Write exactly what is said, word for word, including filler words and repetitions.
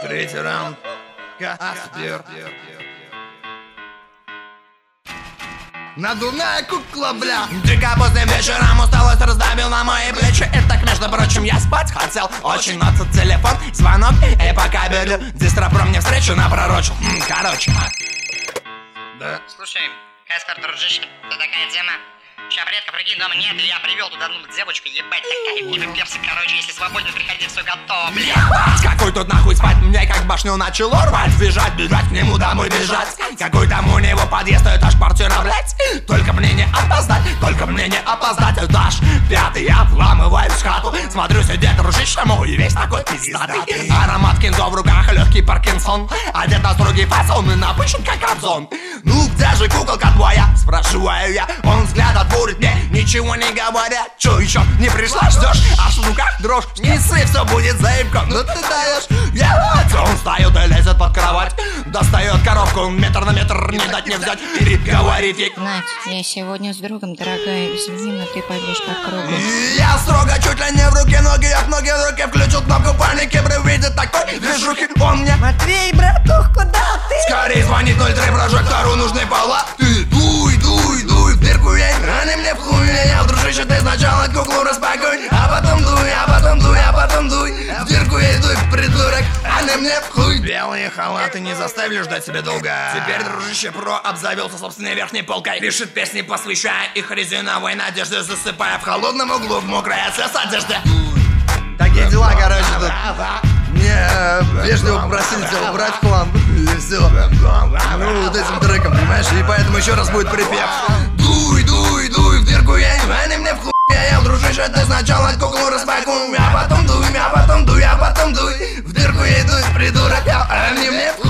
Третий раунд. Каспер. Надувная кукла, бля. Дико поздним вечером усталость раздавил на мои плечи. И так, между прочим, я спать хотел очень. Но тут телефон, звонок, и по кабелю Дистропро мне встречу напророчил. М, Короче. Да. Слушай, Каспер, дружище, это такая тема. Ща, предка, прикинь, дома нет, и я привел туда одну девочку, ебать, такая тебе перса, короче, если свободно, приходи, все готово, бля. Какой тут нахуй спать, мне как башню начало рвать. Бежать, бежать, к нему домой бежать. Какой там у него подъезд, этаж, квартира, блять. Только мне не опоздать, только мне не опоздать. Этаж пятый, я вламываюсь в хату. Смотрю, сидит дружище мой, весь такой пиздатый. Аромат кинзо в руках, легкий Паркинсон. Одет на строгий фасон и напыщен, как Кобзон. Ну где же куколка твоя, спрашиваю я. Он взгляд отбурит мне, ничего не говоря. Чё еще, не пришла, ждешь? Аж в руках дрожь, не ссы, все будет заебко. Ну ты даешь, я вот. Он встает и лезет под кровать. Достает коробку, метр на метр, не дать не взять. И говорит ей: Надь, я сегодня с другом, дорогая, извини, но ты пойдешь по кругу. И я строго, чуть ли не в руки, ноги от ноги в руке. Включил кнопку паники, при виде такой движухи. Он мне: Матвей, братух, куда ты? скорей звонит ноль три прожектору, нужны пола. Ты дуй, дуй, дуй в дырку, ей. Они мне в хуй, я, дружище, ты сначала куклу распакуй. А потом дуй, а потом дуй, а потом дуй. В дырку ей дуй, придурок, они мне в хуй. Белые халаты не заставили ждать себя долго. Теперь дружище про обзавелся собственной верхней полкой. Пишет песни, посвящая их резиновой надежде, засыпая в холодном углу в мокрой от слез одежде. Такие дела, короче, тут. Мне вежливо попросили тебя убрать план. И все. Ну, вот этим треком, понимаешь? И поэтому еще раз будет припев. Дуй, дуй, дуй в дырку, ей. Они мне в хуй, я, дружище, ты сначала куклу распакуй. А потом дуй, а потом дуй, а потом дуй. В дырку ей дуй, придурок, я, они мне в хуй.